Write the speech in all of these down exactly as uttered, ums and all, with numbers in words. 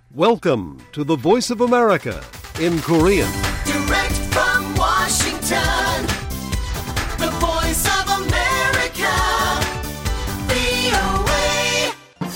Welcome to the Voice of America in Korean. Direct from Washington, the Voice of America, 브이오에이.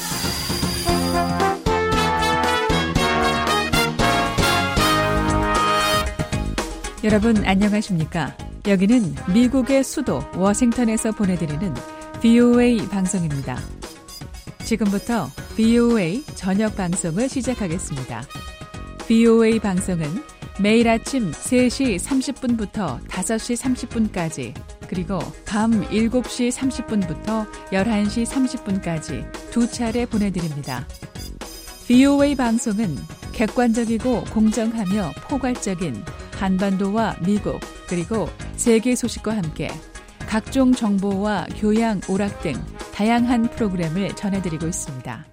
여러분 안녕하십니까? 여기는 미국의 수도 워싱턴에서 보내드리는 브이오에이 방송입니다. 지금부터 브이오에이 저녁 방송을 시작하겠습니다. 브이오에이 방송은 매일 아침 세 시 삼십 분부터 다섯 시 삼십 분까지 그리고 밤 일곱 시 삼십 분부터 열한 시 삼십 분까지 두 차례 보내드립니다. 브이오에이 방송은 객관적이고 공정하며 포괄적인 한반도와 미국 그리고 세계 소식과 함께 각종 정보와 교양, 오락 등 다양한 프로그램을 전해드리고 있습니다.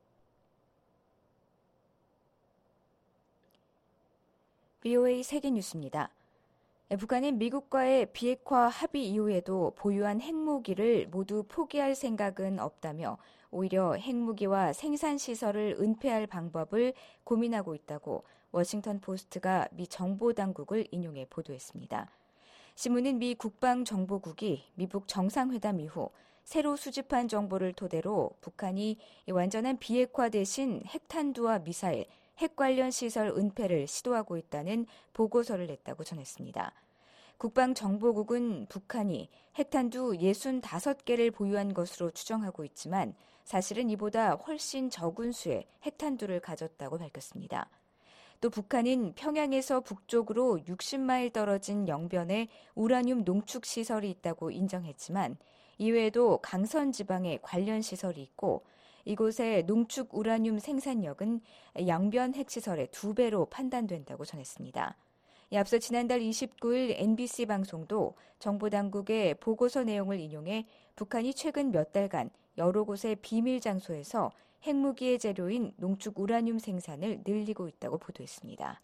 브이오에이 세계뉴스입니다. 북한이 미국과의 비핵화 합의 이후에도 보유한 핵무기를 모두 포기할 생각은 없다며 오히려 핵무기와 생산시설을 은폐할 방법을 고민하고 있다고 워싱턴 포스트가 미 정보당국을 인용해 보도했습니다. 신문은 미 국방정보국이 미북 정상회담 이후 새로 수집한 정보를 토대로 북한이 완전한 비핵화 대신 핵탄두와 미사일, 핵 관련 시설 은폐를 시도하고 있다는 보고서를 냈다고 전했습니다. 국방정보국은 북한이 핵탄두 육십오 개를 보유한 것으로 추정하고 있지만 사실은 이보다 훨씬 적은 수의 핵탄두를 가졌다고 밝혔습니다. 또 북한은 평양에서 북쪽으로 육십 마일 떨어진 영변에 우라늄 농축 시설이 있다고 인정했지만 이외에도 강선 지방에 관련 시설이 있고 이곳의 농축 우라늄 생산력은 영변 핵시설의 두 배로 판단된다고 전했습니다. 앞서 지난달 이십구일 엠비씨 방송도 정보당국의 보고서 내용을 인용해 북한이 최근 몇 달간 여러 곳의 비밀 장소에서 핵무기의 재료인 농축 우라늄 생산을 늘리고 있다고 보도했습니다.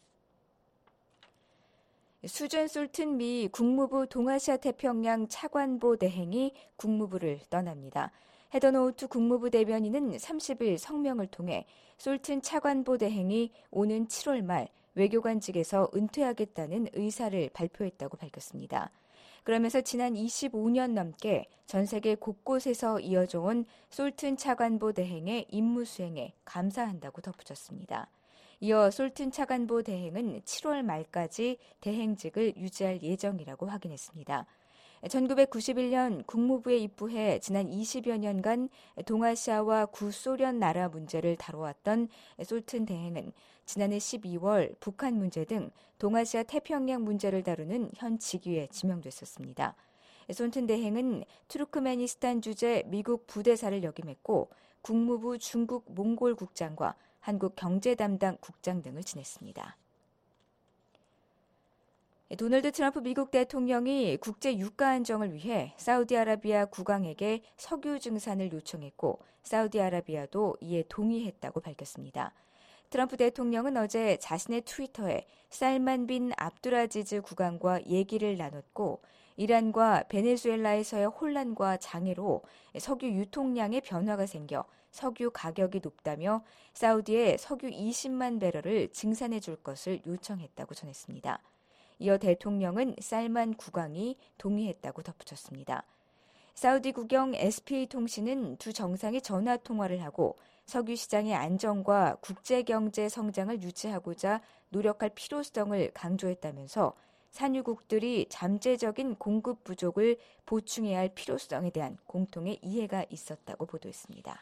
수전 솔튼 미 국무부 동아시아 태평양 차관보 대행이 국무부를 떠납니다. 헤더노우트 국무부 대변인은 삼십일 성명을 통해 솔튼 차관보 대행이 오는 칠월 말 외교관직에서 은퇴하겠다는 의사를 발표했다고 밝혔습니다. 그러면서 지난 이십오 년 넘게 전 세계 곳곳에서 이어져 온 솔튼 차관보 대행의 임무 수행에 감사한다고 덧붙였습니다. 이어 솔튼 차관보 대행은 칠월 말까지 대행직을 유지할 예정이라고 확인했습니다. 천구백구십일 년 국무부에 입부해 지난 이십여 년간 동아시아와 구소련 나라 문제를 다뤄왔던 솔튼 대행은 지난해 십이월 북한 문제 등 동아시아 태평양 문제를 다루는 현 직위에 지명됐었습니다. 솔튼 대행은 투르크메니스탄 주재 미국 부대사를 역임했고 국무부 중국 몽골 국장과 한국 경제 담당 국장 등을 지냈습니다. 도널드 트럼프 미국 대통령이 국제 유가 안정을 위해 사우디아라비아 국왕에게 석유 증산을 요청했고 사우디아라비아도 이에 동의했다고 밝혔습니다. 트럼프 대통령은 어제 자신의 트위터에 살만 빈 압두라지즈 국왕과 얘기를 나눴고 이란과 베네수엘라에서의 혼란과 장애로 석유 유통량에 변화가 생겨 석유 가격이 높다며 사우디에 석유 이십만 배럴을 증산해 줄 것을 요청했다고 전했습니다. 이어 대통령은 살만 국왕이 동의했다고 덧붙였습니다. 사우디 국영 에스피에이 통신은 두 정상이 전화 통화를 하고 석유 시장의 안정과 국제 경제 성장을 유지하고자 노력할 필요성을 강조했다면서 산유국들이 잠재적인 공급 부족을 보충해야 할 필요성에 대한 공통의 이해가 있었다고 보도했습니다.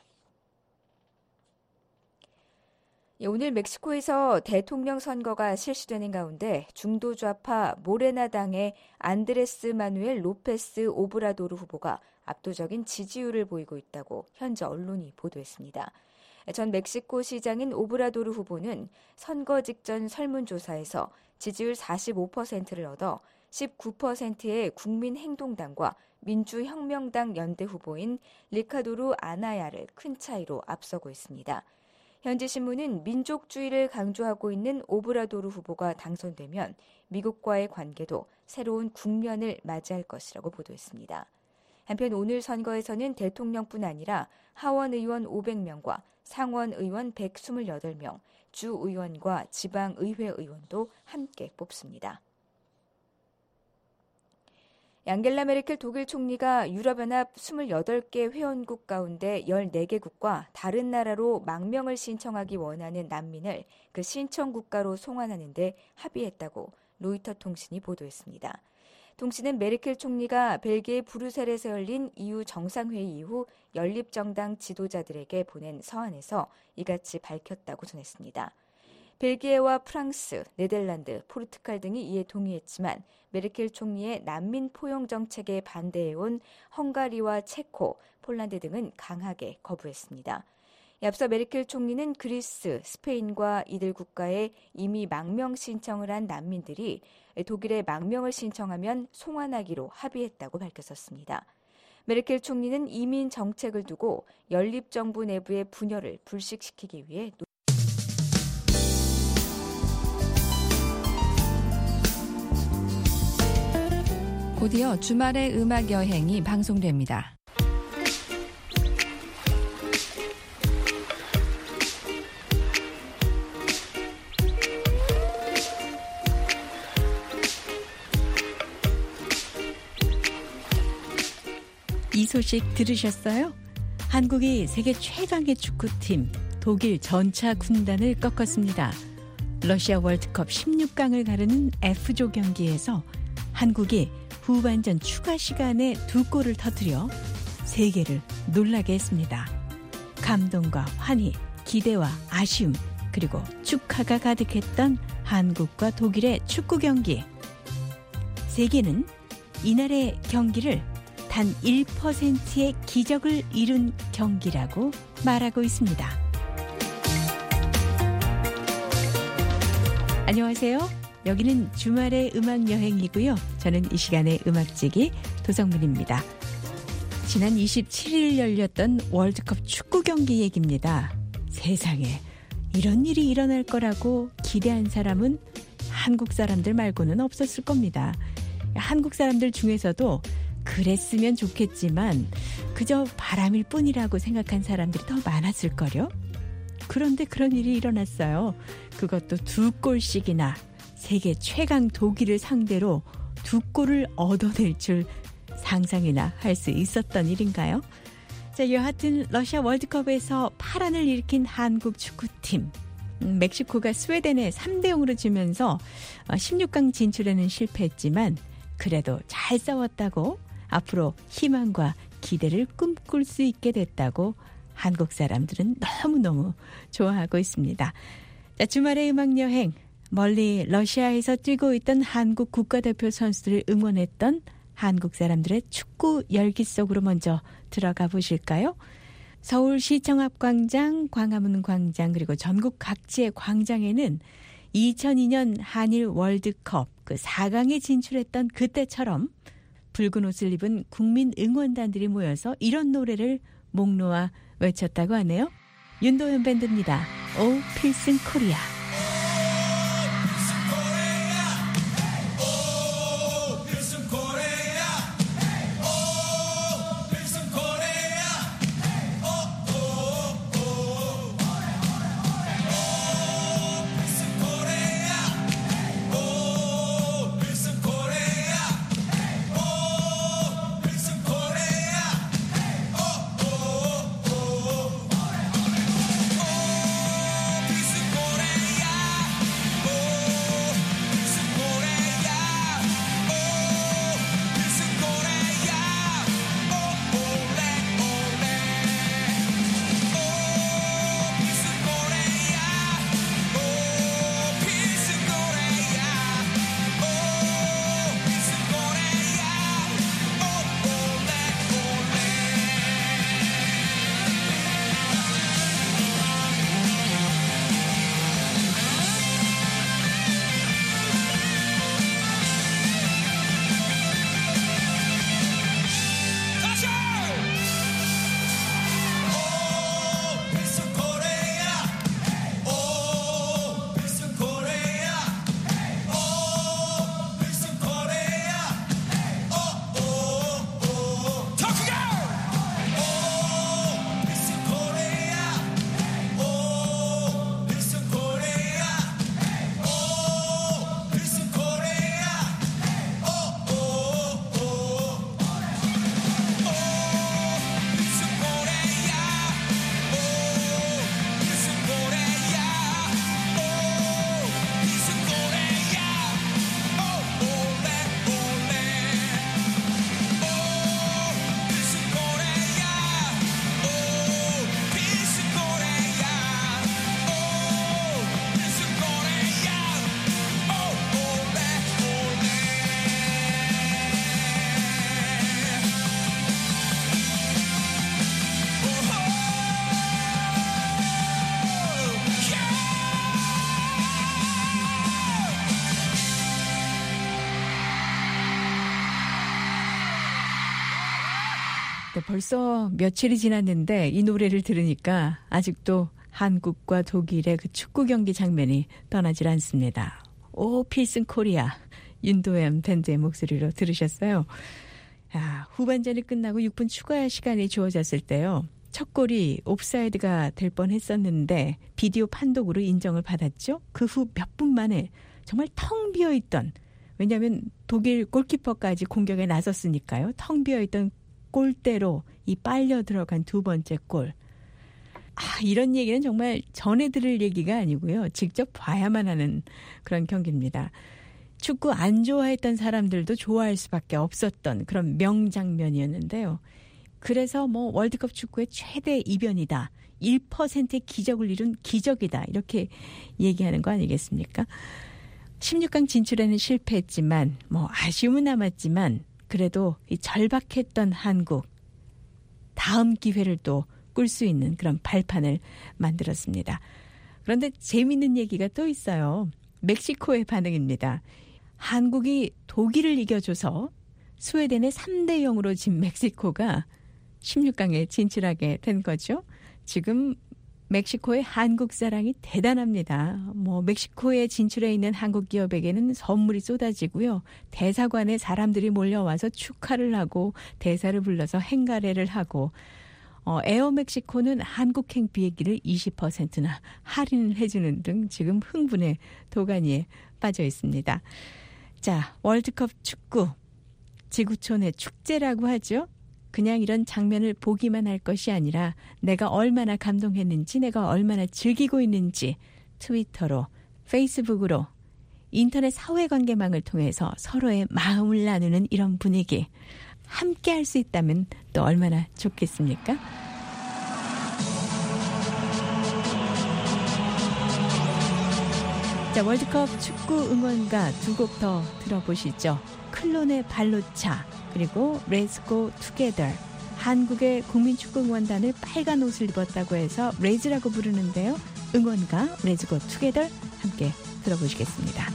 오늘 멕시코에서 대통령 선거가 실시되는 가운데 중도 좌파 모레나당의 안드레스 마누엘 로페스 오브라도르 후보가 압도적인 지지율을 보이고 있다고 현지 언론이 보도했습니다. 전 멕시코 시장인 오브라도르 후보는 선거 직전 설문조사에서 지지율 사십오 퍼센트를 얻어 십구 퍼센트의 국민행동당과 민주혁명당 연대 후보인 리카도르 아나야를 큰 차이로 앞서고 있습니다. 현지 신문은 민족주의를 강조하고 있는 오브라도르 후보가 당선되면 미국과의 관계도 새로운 국면을 맞이할 것이라고 보도했습니다. 한편 오늘 선거에서는 대통령뿐 아니라 하원 의원 오백 명과 상원의원 백이십팔 명, 주의원과 지방의회 의원도 함께 뽑습니다. 앙겔라 메르켈 독일 총리가 유럽연합 이십팔 개 회원국 가운데 열네 개국과 다른 나라로 망명을 신청하기 원하는 난민을 그 신청 국가로 송환하는 데 합의했다고 로이터 통신이 보도했습니다. 통신은 메르켈 총리가 벨기에 브뤼셀에서 열린 이유 정상회의 이후 연립정당 지도자들에게 보낸 서한에서 이같이 밝혔다고 전했습니다. 벨기에와 프랑스, 네덜란드, 포르투갈 등이 이에 동의했지만 메르켈 총리의 난민 포용 정책에 반대해온 헝가리와 체코, 폴란드 등은 강하게 거부했습니다. 앞서 메르켈 총리는 그리스, 스페인과 이들 국가에 이미 망명 신청을 한 난민들이 독일에 망명을 신청하면 송환하기로 합의했다고 밝혔었습니다. 메르켈 총리는 이민 정책을 두고 연립정부 내부의 분열을 불식시키기 위해 곧이어 주말의 음악 여행이 방송됩니다. 이 소식 들으셨어요? 한국이 세계 최강의 축구팀 독일 전차 군단을 꺾었습니다. 러시아 월드컵 십육 강을 가르는 F조 경기에서 한국이 후반전 추가 시간에 두 골을 터뜨려 세계를 놀라게 했습니다. 감동과 환희, 기대와 아쉬움, 그리고 축하가 가득했던 한국과 독일의 축구 경기. 세계는 이날의 경기를 단 일 퍼센트의 기적을 이룬 경기라고 말하고 있습니다. 안녕하세요. 여기는 주말의 음악 여행이고요. 저는 이 시간의 음악지기 도성문입니다. 지난 이십칠 일 열렸던 월드컵 축구 경기 얘기입니다. 세상에 이런 일이 일어날 거라고 기대한 사람은 한국 사람들 말고는 없었을 겁니다. 한국 사람들 중에서도 그랬으면 좋겠지만 그저 바람일 뿐이라고 생각한 사람들이 더 많았을걸요. 그런데 그런 일이 일어났어요. 그것도 두 골씩이나 세계 최강 독일을 상대로 두 골을 얻어낼 줄 상상이나 할 수 있었던 일인가요? 자, 여하튼 러시아 월드컵에서 파란을 일으킨 한국 축구팀. 음, 멕시코가 스웨덴에 삼 대 영으로 지면서 십육 강 진출에는 실패했지만 그래도 잘 싸웠다고, 앞으로 희망과 기대를 꿈꿀 수 있게 됐다고 한국 사람들은 너무너무 좋아하고 있습니다. 자, 주말의 음악여행, 멀리 러시아에서 뛰고 있던 한국 국가대표 선수들을 응원했던 한국 사람들의 축구 열기 속으로 먼저 들어가 보실까요? 서울시청 앞 광장, 광화문 광장, 그리고 전국 각지의 광장에는 이천이 년 한일 월드컵 그 사 강에 진출했던 그때처럼 붉은 옷을 입은 국민 응원단들이 모여서 이런 노래를 목 놓아 외쳤다고 하네요. 윤도현 밴드입니다. 오 필승 코리아. Korea 벌써 며칠이 지났는데 이 노래를 들으니까 아직도 한국과 독일의 그 축구 경기 장면이 떠나질 않습니다. 오 필승 코리아 윤도현 밴드의 목소리로 들으셨어요. 야, 후반전이 끝나고 육 분 추가 시간이 주어졌을 때요. 첫 골이 옵사이드가 될 뻔했었는데 비디오 판독으로 인정을 받았죠. 그 후 몇 분 만에 정말 텅 비어있던, 왜냐하면 독일 골키퍼까지 공격에 나섰으니까요. 텅 비어있던 골대로 이 빨려 들어간 두 번째 골. 아, 이런 얘기는 정말 전해 들을 얘기가 아니고요. 직접 봐야만 하는 그런 경기입니다. 축구 안 좋아했던 사람들도 좋아할 수밖에 없었던 그런 명장면이었는데요. 그래서 뭐 월드컵 축구의 최대 이변이다. 일 퍼센트의 기적을 이룬 기적이다. 이렇게 얘기하는 거 아니겠습니까? 십육 강 진출에는 실패했지만 뭐 아쉬움은 남았지만 그래도 이 절박했던 한국 다음 기회를 또 꿀 수 있는 그런 발판을 만들었습니다. 그런데 재미있는 얘기가 또 있어요. 멕시코의 반응입니다. 한국이 독일을 이겨줘서 스웨덴의 삼 대 영으로 진 멕시코가 십육 강에 진출하게 된 거죠. 지금 멕시코의 한국 사랑이 대단합니다. 뭐 멕시코에 진출해 있는 한국 기업에게는 선물이 쏟아지고요. 대사관에 사람들이 몰려와서 축하를 하고 대사를 불러서 행가래를 하고 어, 에어 멕시코는 한국행 비행기를 이십 퍼센트나 할인을 해주는 등 지금 흥분의 도가니에 빠져 있습니다. 자, 월드컵 축구 지구촌의 축제라고 하죠. 그냥 이런 장면을 보기만 할 것이 아니라 내가 얼마나 감동했는지, 내가 얼마나 즐기고 있는지 트위터로, 페이스북으로, 인터넷 사회관계망을 통해서 서로의 마음을 나누는 이런 분위기 함께 할 수 있다면 또 얼마나 좋겠습니까? 자, 월드컵 축구 응원가 두 곡 더 들어보시죠. 클론의 발로차 그리고 Let's Go Together. 한국의 국민축구 응원단을 빨간 옷을 입었다고 해서 레즈라고 부르는데요. 응원가 Let's Go Together 함께 들어보시겠습니다.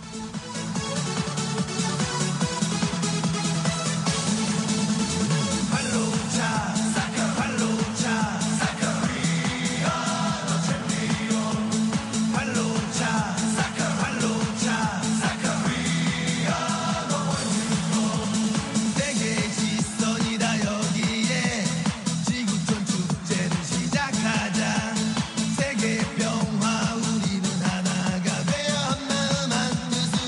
세계 평화 우리는 하나가 되어 한 마음 한 뜻으로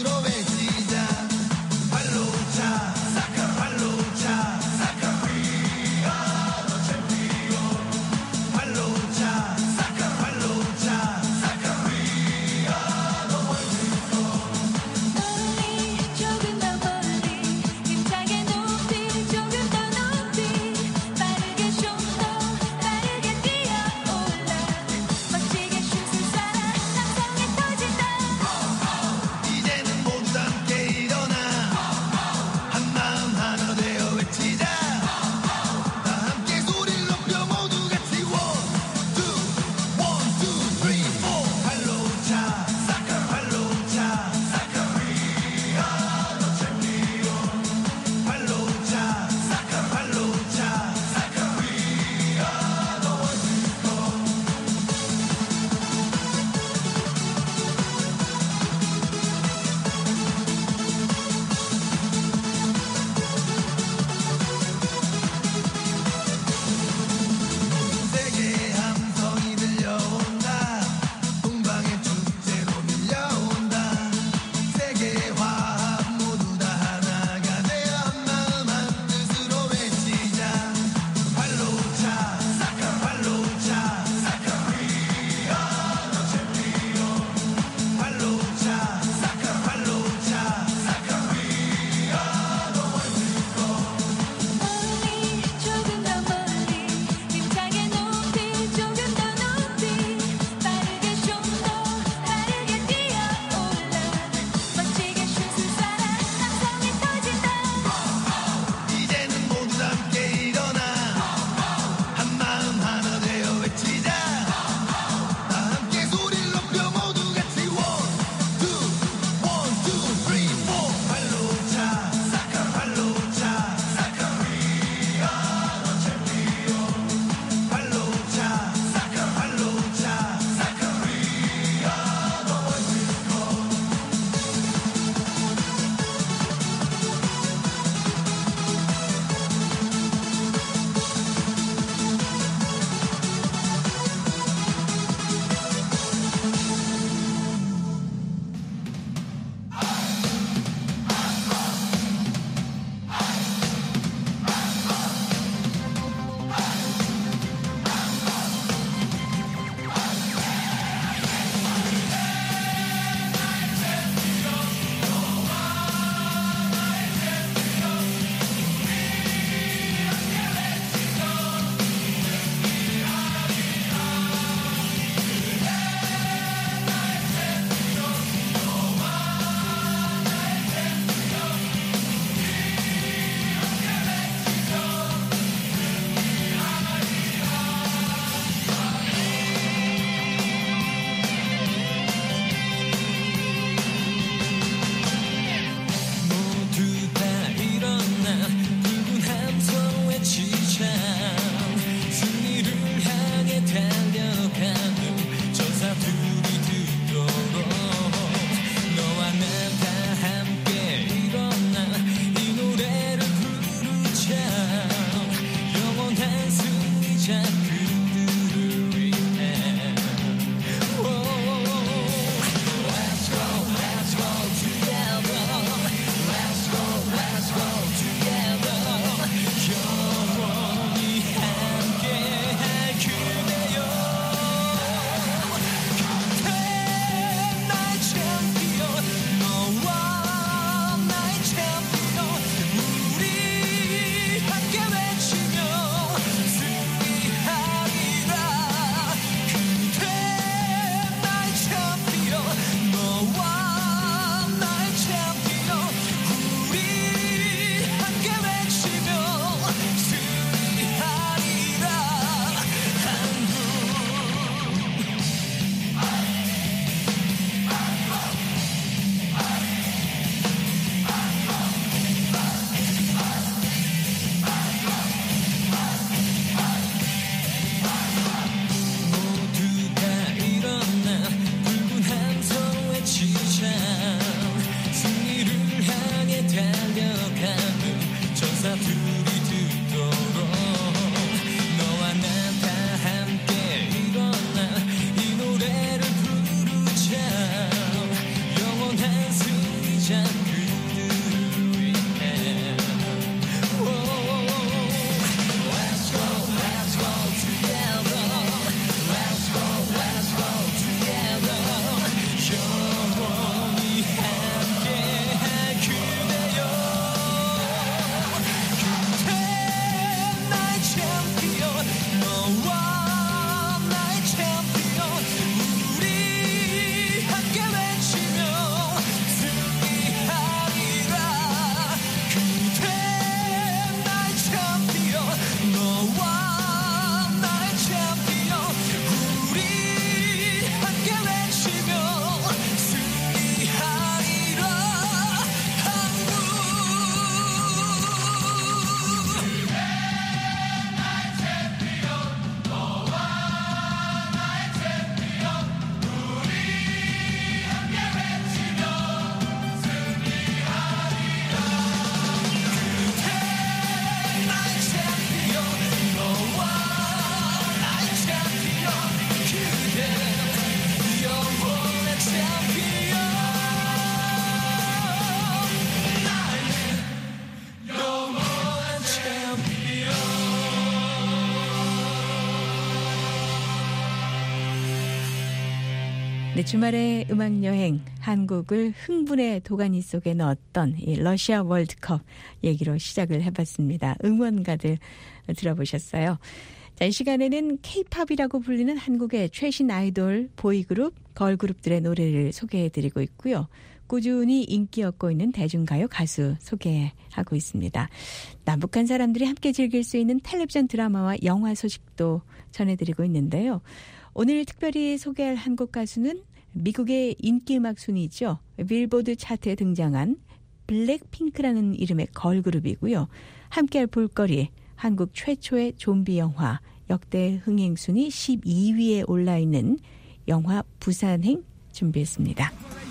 네, 주말의 음악여행, 한국을 흥분의 도가니 속에 넣었던 이 러시아 월드컵 얘기로 시작을 해봤습니다. 응원가들 들어보셨어요. 자, 이 시간에는 K-팝이라고 불리는 한국의 최신 아이돌, 보이그룹, 걸그룹들의 노래를 소개해드리고 있고요. 꾸준히 인기 얻고 있는 대중가요 가수 소개하고 있습니다. 남북한 사람들이 함께 즐길 수 있는 텔레비전 드라마와 영화 소식도 전해드리고 있는데요. 오늘 특별히 소개할 한국 가수는 미국의 인기음악 순위죠. 빌보드 차트에 등장한 블랙핑크라는 이름의 걸그룹이고요. 함께할 볼거리, 한국 최초의 좀비 영화, 역대 흥행 순위 십이 위에 올라있는 영화 부산행 준비했습니다.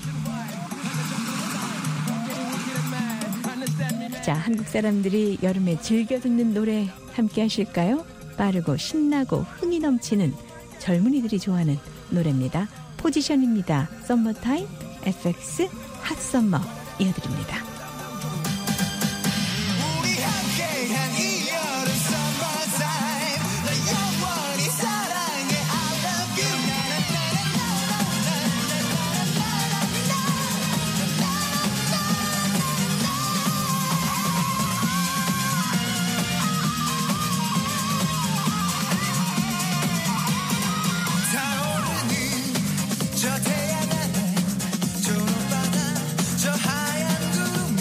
자, 한국 사람들이 여름에 즐겨 듣는 노래 함께 하실까요? 빠르고 신나고 흥이 넘치는 젊은이들이 좋아하는 노래입니다. 포지션입니다. 썸머타임, 에프엑스, 핫썸머 이어드립니다. 우리 함께한 이 여름 summertime 나 영원히 사랑해 I love you 타오르는 저 태양 하늘 초록바다 저 하얀 구름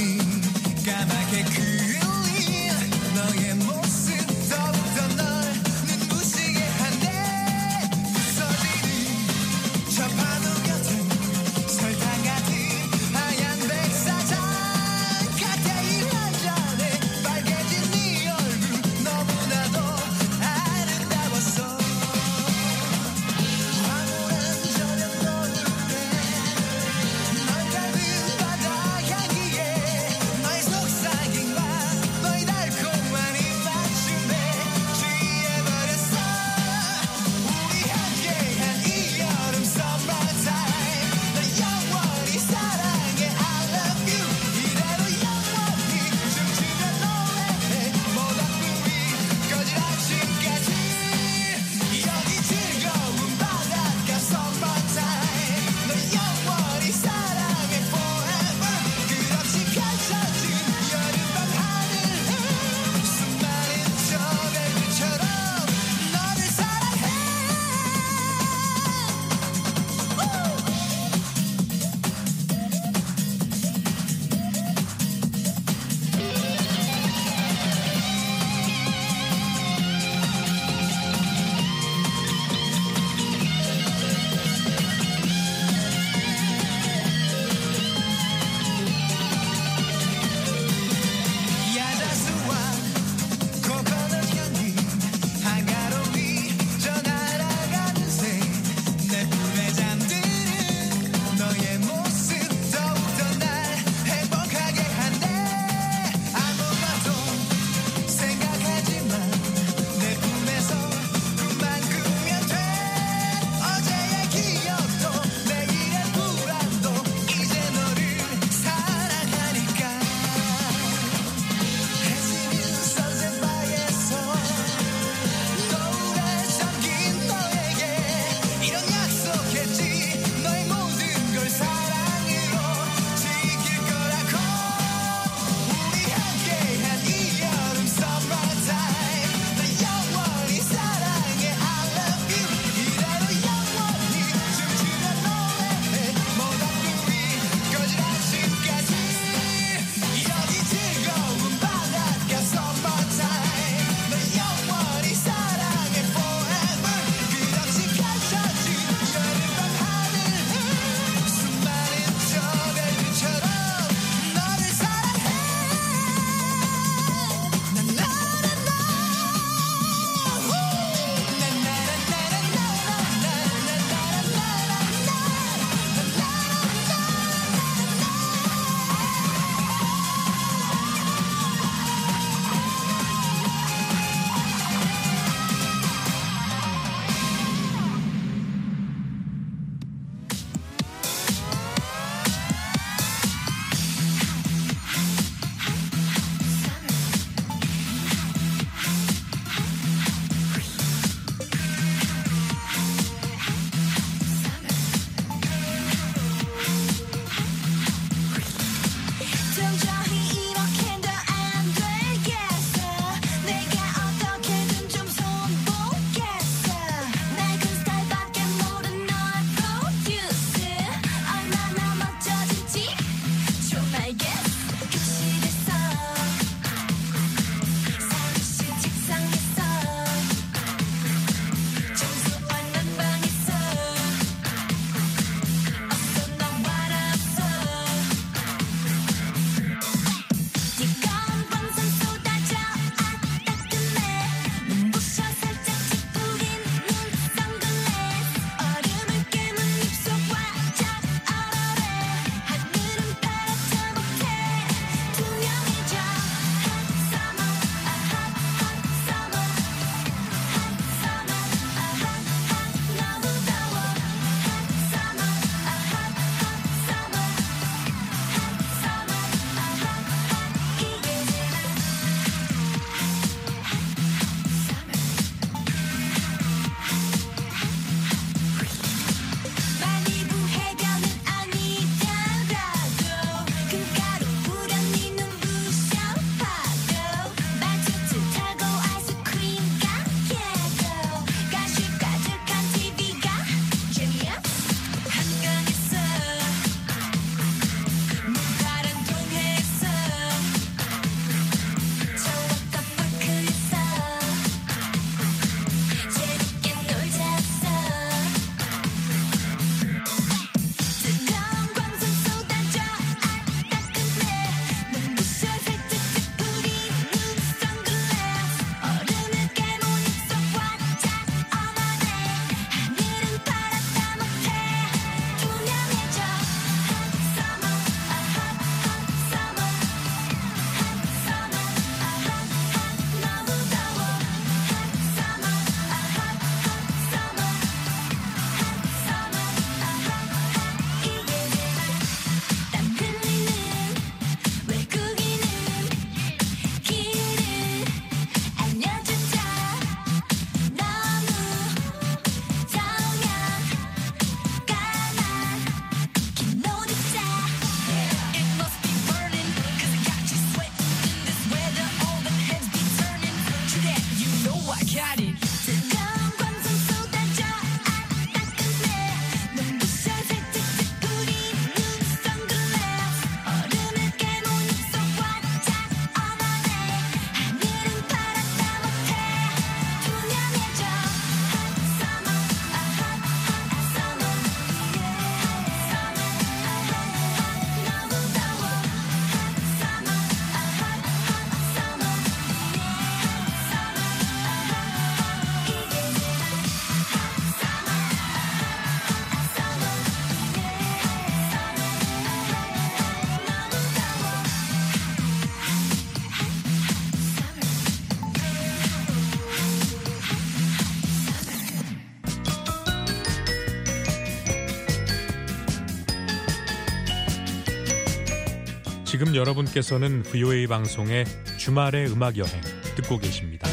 지금 여러분께서는 브이오에이 방송의 주말의 음악 여행 듣고 계십니다.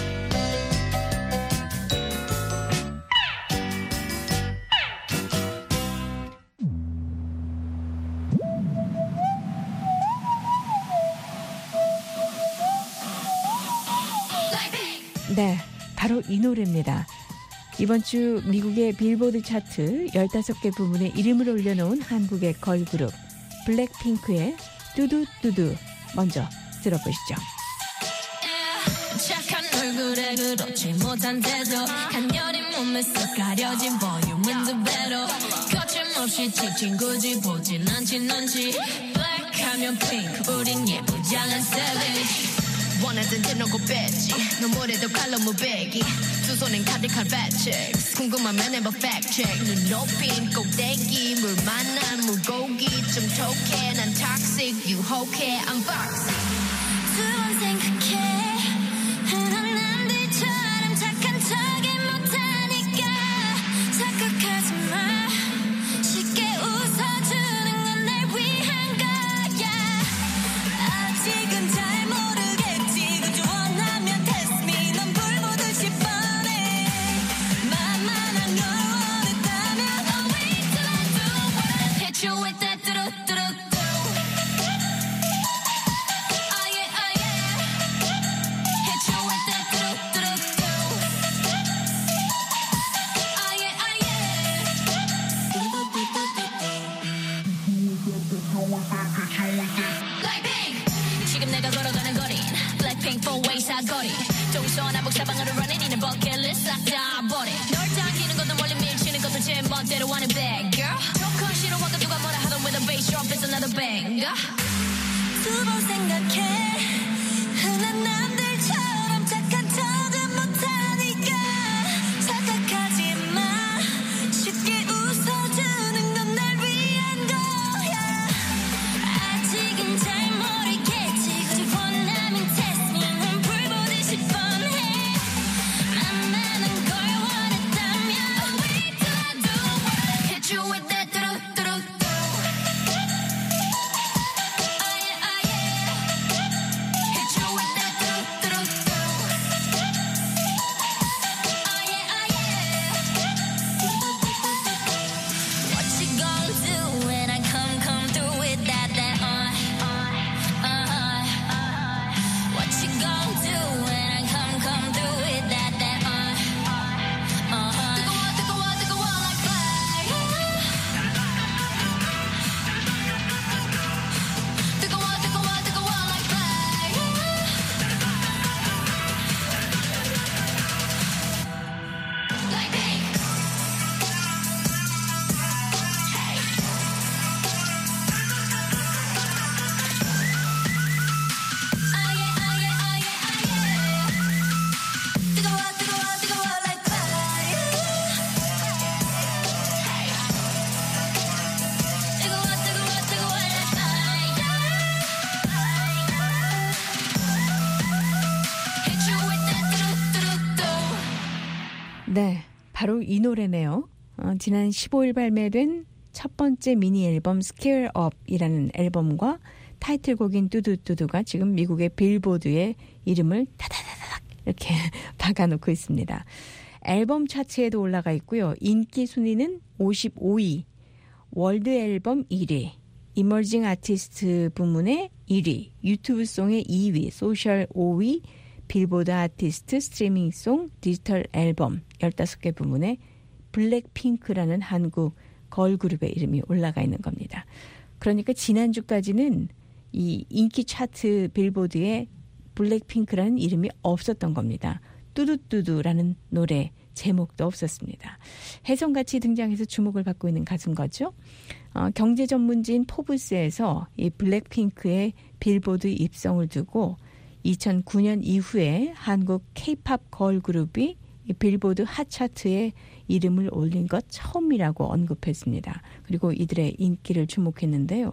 네, 바로 이 노래입니다. 이번 주 미국의 빌보드 차트 열다섯 개 부문에 이름을 올려놓은 한국의 걸그룹 블랙핑크의 뚜두뚜두 먼저 들어보시죠. 착한 얼굴에 그렇지 못한 태도 간녀린 몸에 쏙 가려진 볼륨은 두 배로 거침없이 찍힌 굳이 보진 않지 넌지 블랙하면 핑크 우린 예쁘장한 savage 원하던 대놓고 뺐지 너무래도 칼로 무배기 두 손엔 가득한 fat checks 궁금하면 해봐 fact check 눈 높인 꼭대기 물 만난 물고기 좀 톡해 난 toxic 유혹해 I'm foxy 두 번 생각해 흔한 남들처럼 착한 척이 못하니까 착각하지 마 쉽게 웃어주는 건 날 위한 거야 아직은 잘 모르겠지 그저 원하면 test me 넌 불보듯이 뻔해 만만한 걸 원했다면 oh wait till I do it hit you with that 뚜루뚜루 지금 내가 걸어가는 거린 블랙핑크 포웨이 사거리 동서남북 사방으로 running 이는 버킷리스트 싹 다 버린 널 당기는 것도 멀리 밀치는 것도 제 멋대로 하는 bad girl 조금 싫어하고 누가 뭐라 하던 with a bass drop it's another banger 두 번 생각해 흔한 남들처럼 착한 척은 못하니까 착각하지 마 쉽게 웃어주는 건 날 위한 거야 아직은 잘 모르겠지 굳이 원하면 test me 넌 불보듯이 뻔해 만만한 걸 원했다면 oh wait till I do it hit you with that 뚜루뚜루 네, 바로 이 노래네요. 어, 지난 십오 일 발매된 첫 번째 미니 앨범 Scare Up이라는 앨범과 타이틀곡인 뚜두뚜두가 지금 미국의 빌보드에 이름을 다다다닥 이렇게 박아놓고 있습니다. 앨범 차트에도 올라가 있고요. 인기 순위는 오십오 위, 월드 앨범 일 위, 이머징 아티스트 부문의 일 위, 유튜브 송의 이 위, 소셜 오 위, 빌보드 아티스트 스트리밍송 디지털 앨범 열다섯 개 부문에 블랙핑크라는 한국 걸그룹의 이름이 올라가 있는 겁니다. 그러니까 지난주까지는 이 인기 차트 빌보드에 블랙핑크라는 이름이 없었던 겁니다. 뚜두뚜두라는 노래 제목도 없었습니다. 혜성같이 등장해서 주목을 받고 있는 가수인 거죠. 어, 경제 전문지인 포브스에서 이 블랙핑크의 빌보드 입성을 두고 이천구 년 이후에 한국 K-팝 걸그룹이 빌보드 핫차트에 이름을 올린 것 처음이라고 언급했습니다. 그리고 이들의 인기를 주목했는데요.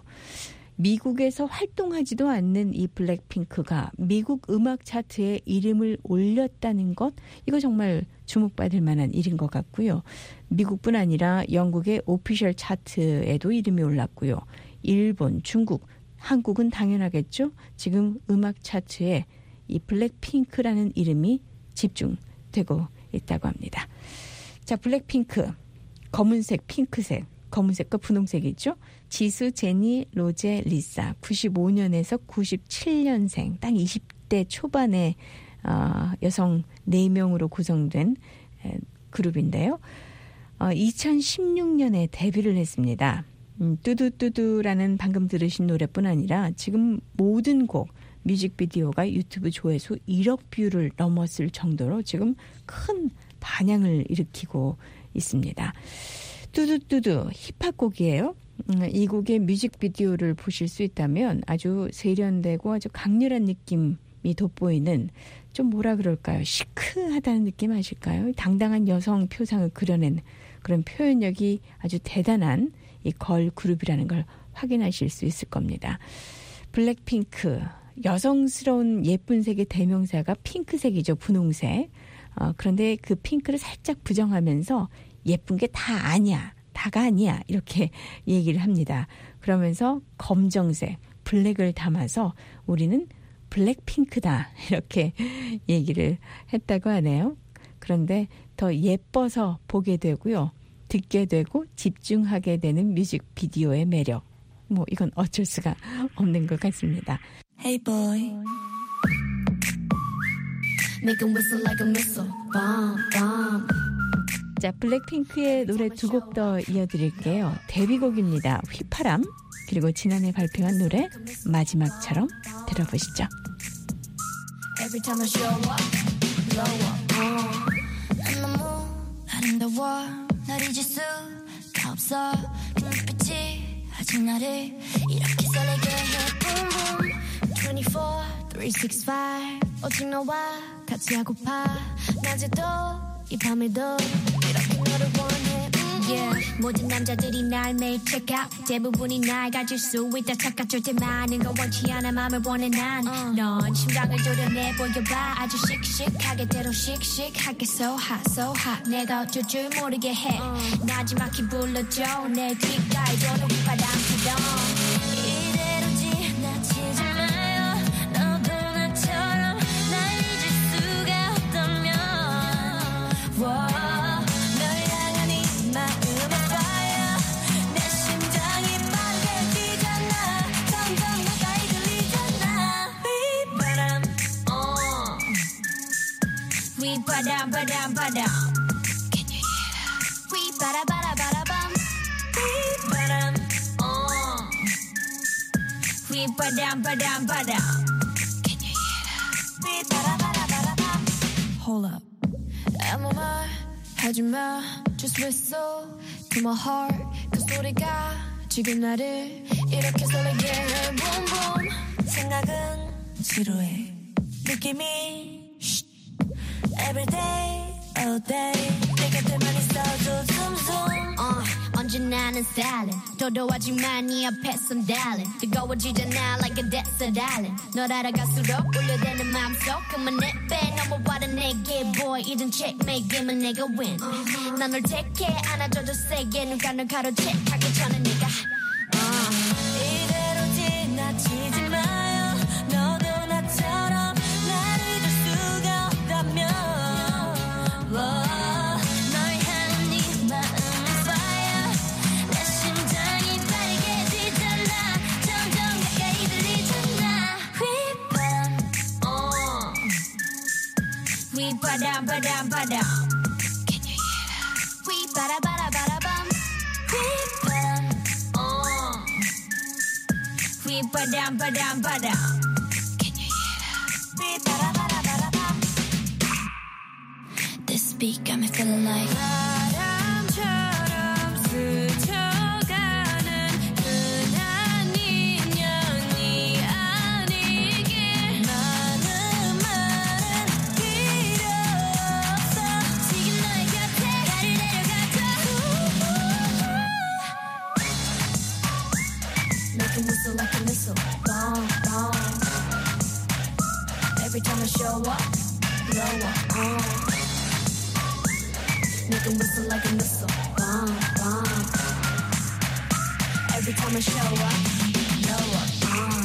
미국에서 활동하지도 않는 이 블랙핑크가 미국 음악 차트에 이름을 올렸다는 것, 이거 정말 주목받을 만한 일인 것 같고요. 미국뿐 아니라 영국의 오피셜 차트에도 이름이 올랐고요. 일본, 중국, 한국은 당연하겠죠. 지금 음악 차트에 이 블랙핑크라는 이름이 집중되고 있다고 합니다. 자, 블랙핑크. 검은색, 핑크색, 검은색과 분홍색이죠. 지수, 제니, 로제, 리사. 구십오 년에서 구십칠 년생, 딱 이십 대 초반의 어, 여성 네 명으로 구성된 에, 그룹인데요. 어, 이천십육 년에 데뷔를 했습니다. 음, 뚜두뚜두라는 방금 들으신 노래뿐 아니라 지금 모든 곡, 뮤직비디오가 유튜브 조회수 일억 뷰를 넘었을 정도로 지금 큰 반향을 일으키고 있습니다. 뚜두뚜두 힙합곡이에요. 음, 이 곡의 뮤직비디오를 보실 수 있다면 아주 세련되고 아주 강렬한 느낌이 돋보이는 좀 뭐라 그럴까요? 시크하다는 느낌 아실까요? 당당한 여성 표상을 그려낸 그런 표현력이 아주 대단한 이 걸 그룹이라는 걸 확인하실 수 있을 겁니다. 블랙핑크, 여성스러운 예쁜 색의 대명사가 핑크색이죠. 분홍색. 어, 그런데 그 핑크를 살짝 부정하면서 예쁜 게 다 아니야. 다가 아니야. 이렇게 얘기를 합니다. 그러면서 검정색, 블랙을 담아서 우리는 블랙핑크다. 이렇게 얘기를 했다고 하네요. 그런데 더 예뻐서 보게 되고요. 듣게 되고 집중하게 되는 뮤직비디오의 매력. 뭐 이건 어쩔 수가 없는 것 같습니다. Hey boy, make him whistle like a missile. Bomb, bomb. 자, 블랙핑크의 노래 두 곡 더 이어드릴게요. 데뷔곡입니다. 휘파람. 그리고 지난해 발표한 노래 마지막처럼 들어보시죠. Every time I show up, blow up. 난 너무 아름다워. 날 잊을 수가 없어. 그 눈빛이 아직 나를 이렇게 설레게 해. Boom boom. twenty-four, three sixty-five. 오직 너와 같이 하고파. 낮에도 이 밤에도 이렇게 너를 원해. Yeah. 모든 남자들이 날 매일 check out. 대부분이 날 가질 수 있다 착각할 때 많은 건 원치 않아 맘을 원해 난. 넌 uh. 심장을 도려내 보여봐. 아주 씩씩하게 대로 씩씩하게 so hot so hot. 내가 어쩔 줄 모르게 해. uh. 나지막히 불러줘 내 귓가에 도는 바람처럼. 이대로 지나치지 마요. 너도 나처럼 날 잊을 수가 없다면. Whoa. Badam, badam, badam. Can you hear that? We bada, bada, bada, bum. We badam, oh. We badam, badam, badam. Can you hear that? We bada, bada, bada, bum. Hold up. 아무 말 하지 마. Just whistle to my heart. 그 소리가 지금 나를 이렇게 설레게 해. Boom, boom. 생각은 지루해. 느낌이 Every day, all day 내 곁에만 있어도 zoom zoom uh, 언제나 난 styling 도도하지만 네 앞에선 darling 뜨거워지잖아 like a desert island 널 알아갈수록 울려대는 맘속 그만 내빼 넘어와라 내게 boy 이젠 checkmate 게임은 내가 win uh-huh. 난 널 택해 안아줘도 세게 누가 널 가로채하기 전에 네가 uh. 이대로 지나치지 마요 너도 나처럼 날 잊을 수가 없다면 We badam badam badam. Can you hear that? We bada bada bada bum. We badam oh. We badam badam badam. Can you hear that? We bada bada bada bum. This beat got me feeling like 바람처럼 스쳐가는 흔한 인연이 아니길 많은 말은 필요 없어 지금 너의 곁에 나를 데려가줘 Make it whistle like a missile Bomb, bomb Every time I show up Blow up, uh. Make it whistle like a missile Bomb, bomb Every time I show up Blow up, uh.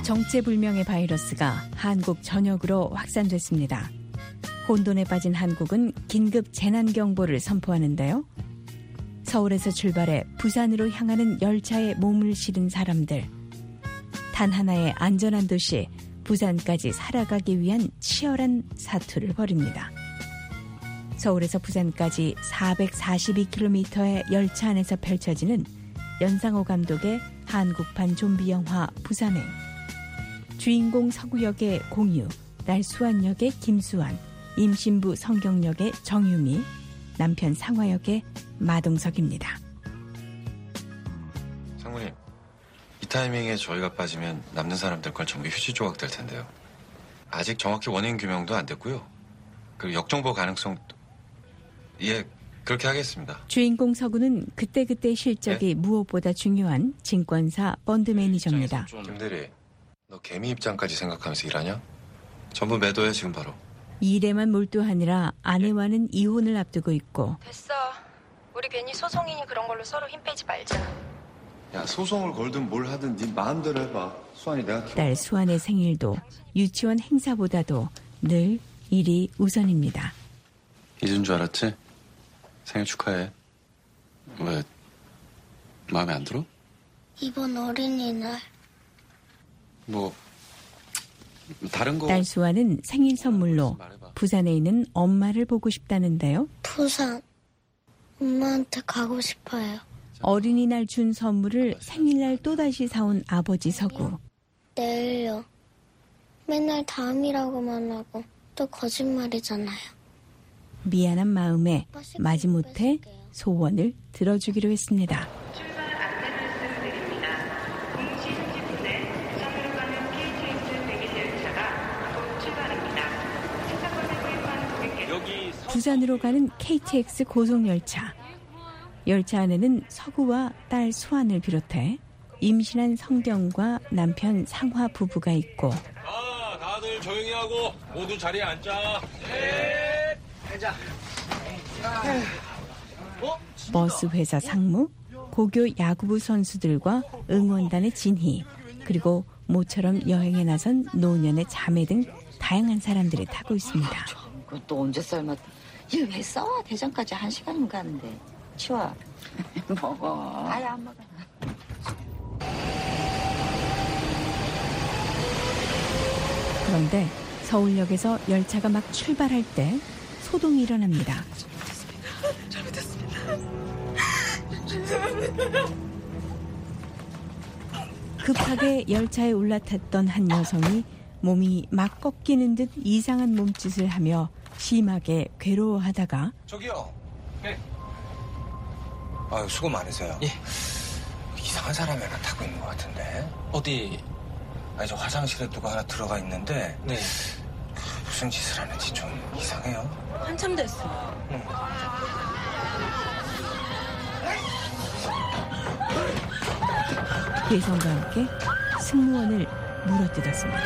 정체불명의 바이러스가 한국 전역으로 확산됐습니다. 혼돈에 빠진 한국은 긴급 재난경보를 선포하는데요. 서울에서 출발해 부산으로 향하는 열차에 몸을 실은 사람들. 단 하나의 안전한 도시 부산까지 살아가기 위한 치열한 사투를 벌입니다. 서울에서 부산까지 사백사십이 킬로미터의 열차 안에서 펼쳐지는 연상호 감독의 한국판 좀비 영화 부산행. 주인공 서구 역의 공유, 딸 수환 역의 김수환, 임신부 성경 역의 정유미, 남편 상화 역의 마동석입니다. 상무님, 이 타이밍에 저희가 빠지면 남는 사람들 건 전부 휴지 조각 될 텐데요. 아직 정확히 원인 규명도 안 됐고요. 그리고 역정보 가능성도... 예, 그렇게 하겠습니다. 주인공 서구는 그때그때 실적이 네? 무엇보다 중요한 증권사 펀드 매니저입니다. 김대리, 너 개미 입장까지 생각하면서 일하냐? 전부 매도해 지금 바로. 일에만 몰두하느라 아내와는 이혼을 앞두고 있고. 됐어. 우리 괜히 소송이니 그런 걸로 서로 힘 빼지 말자. 야, 소송을 걸든 뭘 하든 네 마음대로 해봐. 수환이 내가 키워. 딸 수환의 생일도 유치원 행사보다도 늘 일이 우선입니다. 잊은 줄 알았지? 생일 축하해. 왜, 마음에 안 들어? 이번 어린이날. 뭐, 다른 거. 딸 수환은 생일 선물로 부산에 있는 엄마를 보고 싶다는데요. 부산, 엄마한테 가고 싶어요. 어린이날 준 선물을 생일날 또다시 사온 아버지 서구. 내일요. 맨날 다음이라고만 하고 또 거짓말이잖아요. 미안한 마음에 마지못해 소원을 들어주기로 했습니다. 출발 안내를 말씀드립니다. 공시 삼십 분에 부산으로 가는 케이티엑스 백일 열차가 곧 출발합니다. 승차권을 구입한 고객께서 부산으로 가는 케이티엑스 고속열차. 열차 안에는 서구와 딸 수환을 비롯해 임신한 성경과 남편 상화 부부가 있고. 아, 다들 조용히 하고 모두 자리에 앉자. 네. 앉아. 버스 회사 상무, 고교 야구부 선수들과 응원단의 진희, 그리고 모처럼 여행에 나선 노년의 자매 등 다양한 사람들이 타고 있습니다. 또 언제 삶았다. 일 왜 써? 대전까지 한 시간이면 가는데. 치워. 먹어. 아예 안 먹어. 그런데 서울역에서 열차가 막 출발할 때 소동이 일어납니다. 잘못했습니다. 급하게 열차에 올라탔던 한 여성이 몸이 막 꺾이는 듯 이상한 몸짓을 하며 심하게 괴로워하다가. 저기요. 네. 아유, 수고 많으세요. 예. 이상한 사람이 하나 타고 있는 것 같은데. 어디? 아니, 저 화장실에 누가 하나 들어가 있는데. 네. 무슨 짓을 하는지 좀 이상해요. 한참 됐어. 응. 괴성과 함께 승무원을 물어뜯었습니다.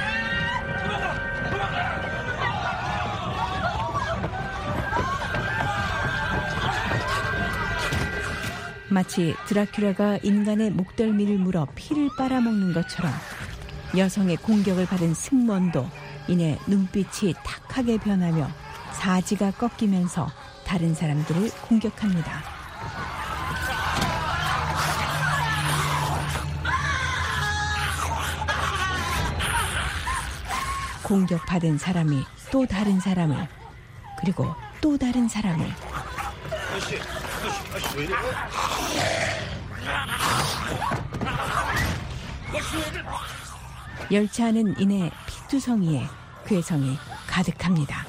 마치 드라큘라가 인간의 목덜미를 물어 피를 빨아먹는 것처럼 여성의 공격을 받은 승무원도 이내 눈빛이 탁하게 변하며 사지가 꺾이면서 다른 사람들을 공격합니다. 공격받은 사람이 또 다른 사람을, 그리고 또 다른 사람을. 아저씨, 아저씨, 아저씨 왜 이래? 열차 안은 이내 피투성이에 괴성이 가득합니다.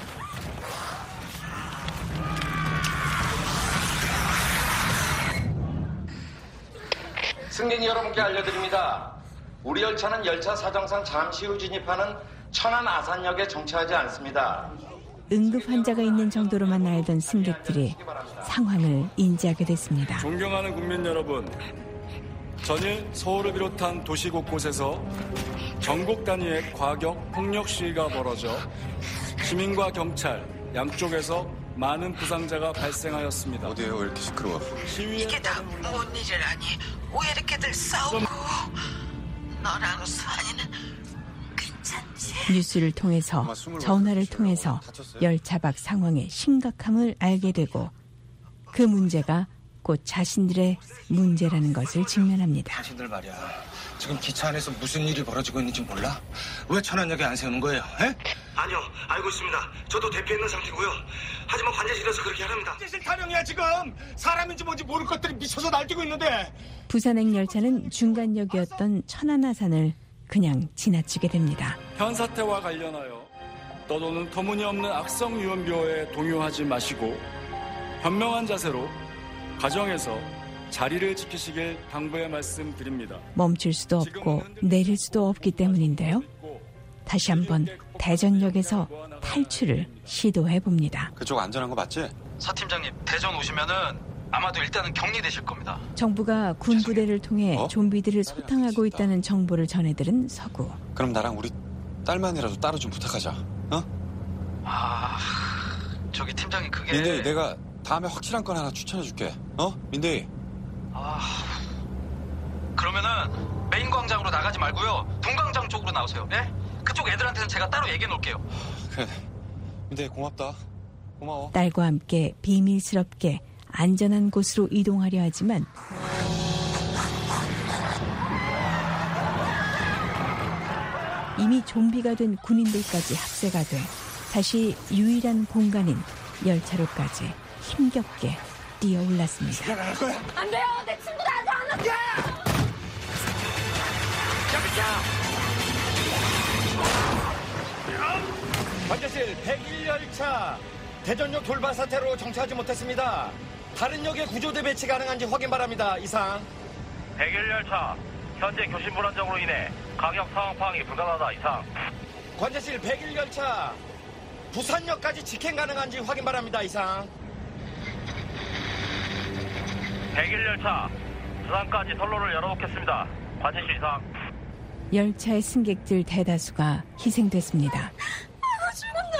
승객 여러분께 알려드립니다. 우리 열차는 열차 사정상 잠시 후 진입하는 천안 아산역에 정차하지 않습니다. 응급 환자가 있는 정도로만 알던 승객들이 상황을 인지하게 됐습니다. 존경하는 국민 여러분, 전일 서울을 비롯한 도시 곳곳에서 전국 단위의 과격 폭력 시위가 벌어져 시민과 경찰 양쪽에서 많은 부상자가 발생하였습니다. 어디에요? 왜 이렇게 시끄러워? 이게 다 뭔 일이라니? 왜 이렇게들 싸우고? 너랑 수환이는 뉴스를 통해서, 전화를 통해서 열차 밖 상황의 심각함을 알게 되고 그 문제가 곧 자신들의 문제라는 것을 직면합니다. 당신들 말이야. 지금 기차 안에서 무슨 일이 벌어지고 있는지 몰라? 왜 천안역에 안 세우는 거예요? 에? 아니요, 알고 있습니다. 저도 대피해 있는 상태고요. 하지만 관제실에서 그렇게 하랍니다. 관제실 타령이야 지금. 사람인지 뭔지 모를 것들이 미쳐서 날뛰고 있는데. 부산행 열차는 중간역이었던 천안아산을 그냥 지나치게 됩니다. 현사태와 관련하여 떠도는 터무니없는 악성 유언비어에 동요하지 마시고 현명한 자세로 가정에서 자리를 지키시길 당부의 말씀드립니다. 멈출 수도 없고 내릴 수도 없기 때문인데요. 다시 한번 대전역에서 탈출을 시도해봅니다. 그쪽 안전한 거 맞지? 사 팀장님, 대전 오시면은 아마도 일단은 격리되실 겁니다. 정부가 군 부대를 통해 어? 좀비들을 소탕하고 있다는 정보를 전해들은 서구. 그럼 나랑 우리 딸만이라도 따로 좀 부탁하자. 어? 아, 저기 팀장님 그게... 민대희, 내가 다음에 확실한 건 하나 추천해줄게. 어? 민대희. 아, 그러면은 메인 광장으로 나가지 말고요. 동광장 쪽으로 나오세요. 예? 그쪽 애들한테는 제가 따로 얘기해 놓을게요. 그래. 민대희 고맙다. 고마워. 딸과 함께 비밀스럽게 안전한 곳으로 이동하려 하지만 이미 좀비가 된 군인들까지 합세가 돼 다시 유일한 공간인 열차로까지 힘겹게 뛰어올랐습니다. 안 돼요! 내 친구들 아직 안 왔어요! 관제실 백일 열차 대전역 돌발 사태로 정차하지 못했습니다. 다른 역에 구조대 배치 가능한지 확인 바랍니다. 이상. 백일 열차 현재 교신 불안정으로 인해 가격 상황 파악이 불가능하다. 이상. 관제실 백일 열차 부산역까지 직행 가능한지 확인 바랍니다. 이상. 백일 열차 부산까지 선로를 열어놓겠습니다. 관제실 이상. 열차의 승객들 대다수가 희생됐습니다. 나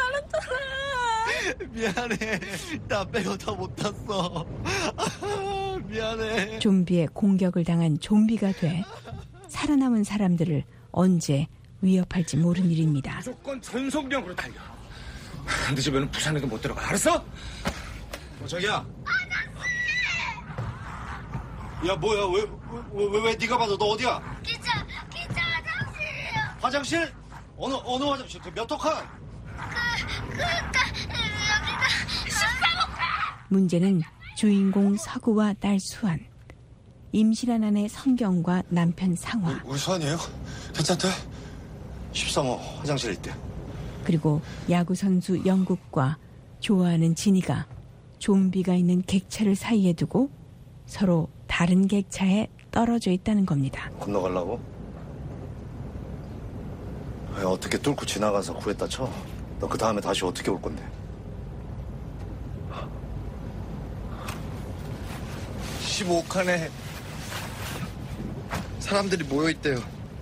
죽은 줄 알았잖아. 미안해. 나 빼고 다 못 탔어. 미안해. 좀비의 공격을 당한 좀비가 돼 살아남은 사람들을 언제 위협할지 모르는 일입니다. 무조건 전속력으로 달려. 늦으면 부산에도 못 들어가. 알았어? 어, 자기야. 야 뭐야 왜 왜 왜, 왜 네가 봐도 너 어디야? 기차 기차 화장실이요. 화장실? 어느 어느 화장실? 그 몇 호칸? 그 그니까 여기가 십삼 호칸. 문제는 주인공 서구와 딸 수환, 임신한 아내 성경과 남편 상화, 우리 수환이에요? 괜찮대? 십삼 호 화장실 있대. 그리고 야구 선수 영국과 좋아하는 진이가 좀비가 있는 객차를 사이에 두고 서로 다른 객차에 떨어져 있다는 겁니다. 건너가려고? 야, 어떻게 뚫고 지나가서 구했다 쳐? 너 그 다음에 다시 어떻게 올 건데? 십오 칸에 사람들이 모여있대요.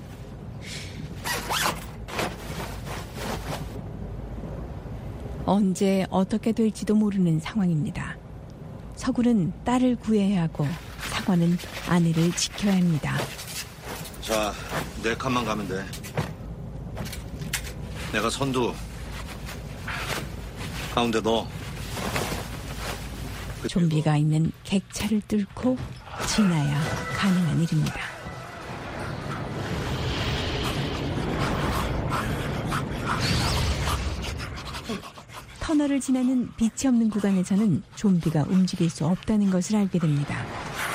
언제 어떻게 될지도 모르는 상황입니다. 서구는 딸을 구해야 하고 상화는 아내를 지켜야 합니다. 자, 네 칸만 가면 돼. 내가 선두. 가운데 너. 좀비가 있는 객차를 뚫고 지나야 가능한 일입니다. 터널을 지나는 빛이 없는 구간에서는 좀비가 움직일 수 없다는 것을 알게 됩니다.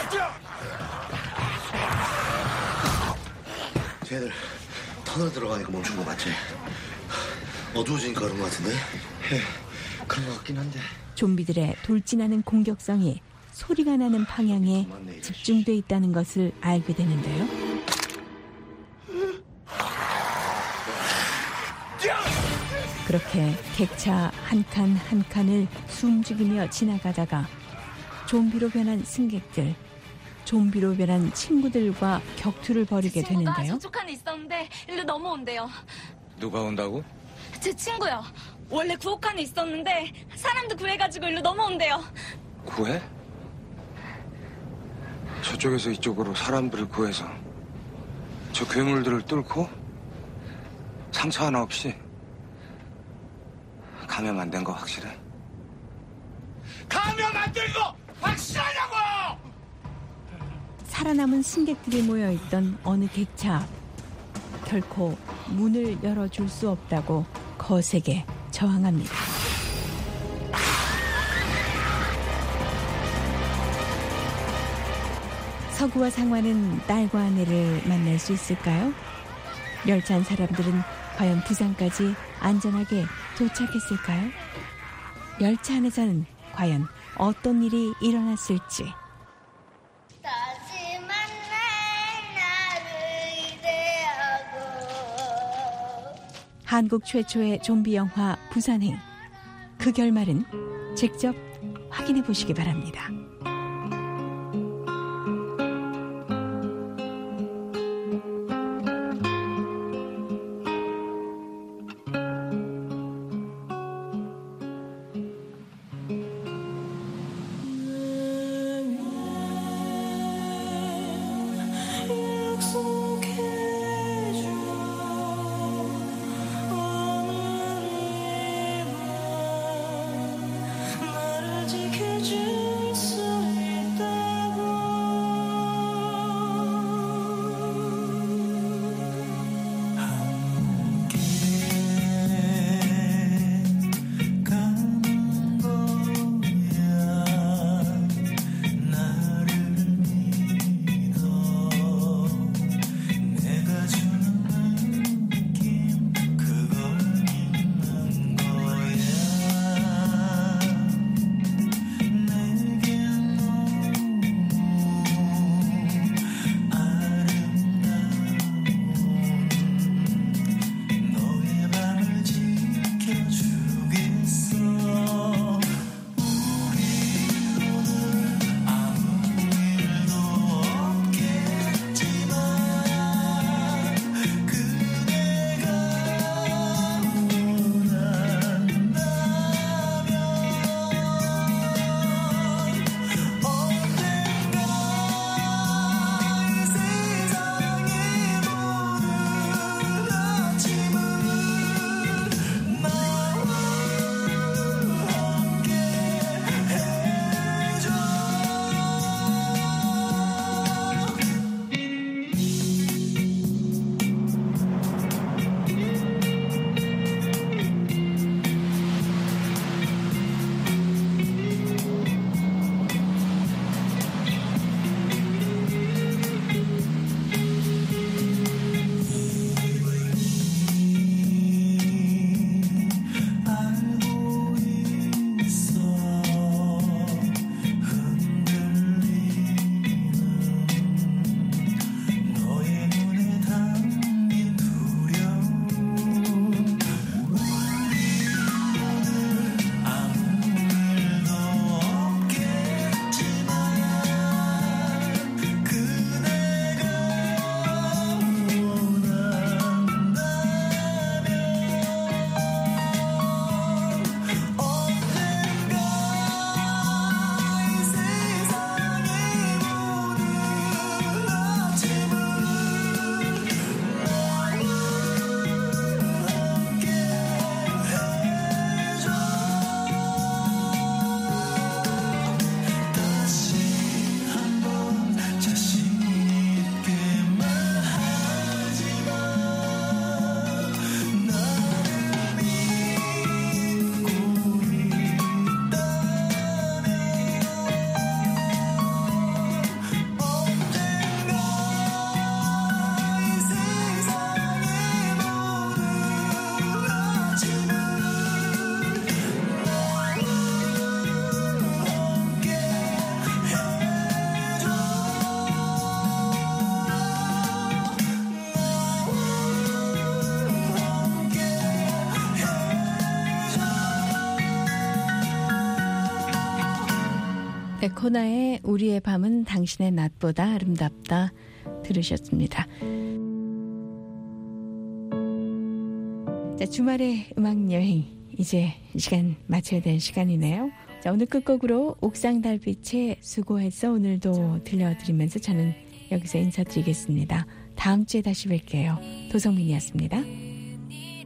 쟤들 터널 들어가니까 멈춘 거 맞지? 어두워지니까 그런 거 같은데? 예, 그런 거 같긴 한데. 좀비들의 돌진하는 공격성이 소리가 나는 방향에 집중돼 있다는 것을 알게 되는데요. 그렇게 객차 한 칸 한 칸을 숨죽이며 지나가다가 좀비로 변한 승객들, 좀비로 변한 친구들과 격투를 벌이게 친구가 되는데요. 저쪽 칸에 있었는데 일로 넘어온대요. 누가 온다고? 제 친구요. 원래 구호칸에 있었는데 사람도 구해가지고 일로 넘어온대요. 구해? 저쪽에서 이쪽으로 사람들을 구해서 저 괴물들을 뚫고 상처 하나 없이 감염 안 된 거 확실해? 감염 안 된 거 확실하냐고! 살아남은 승객들이 모여있던 어느 객차 앞. 결코 문을 열어줄 수 없다고 거세게 저항합니다. 서구와 상화는 딸과 아내를 만날 수 있을까요? 열차 안 사람들은 과연 부산까지 안전하게 도착했을까요? 열차 안에서는 과연 어떤 일이 일어났을지. 다시 만날 나를 기대하고 한국 최초의 좀비 영화 부산행. 그 결말은 직접 확인해 보시기 바랍니다. 백호나의 우리의 밤은 당신의 낮보다 아름답다 들으셨습니다. 자, 주말의 음악여행 이제 시간 마쳐야 될 시간이네요. 자, 오늘 끝곡으로 옥상 달빛의 수고했어 오늘도 들려드리면서 저는 여기서 인사드리겠습니다. 다음 주에 다시 뵐게요. 도성민이었습니다.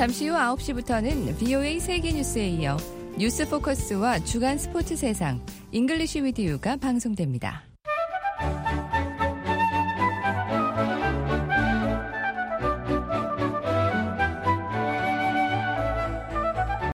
잠시 후 아홉 시부터는 비오에이 세계뉴스에 이어 뉴스 포커스와 주간 스포츠 세상, 잉글리시 위드 유가 방송됩니다.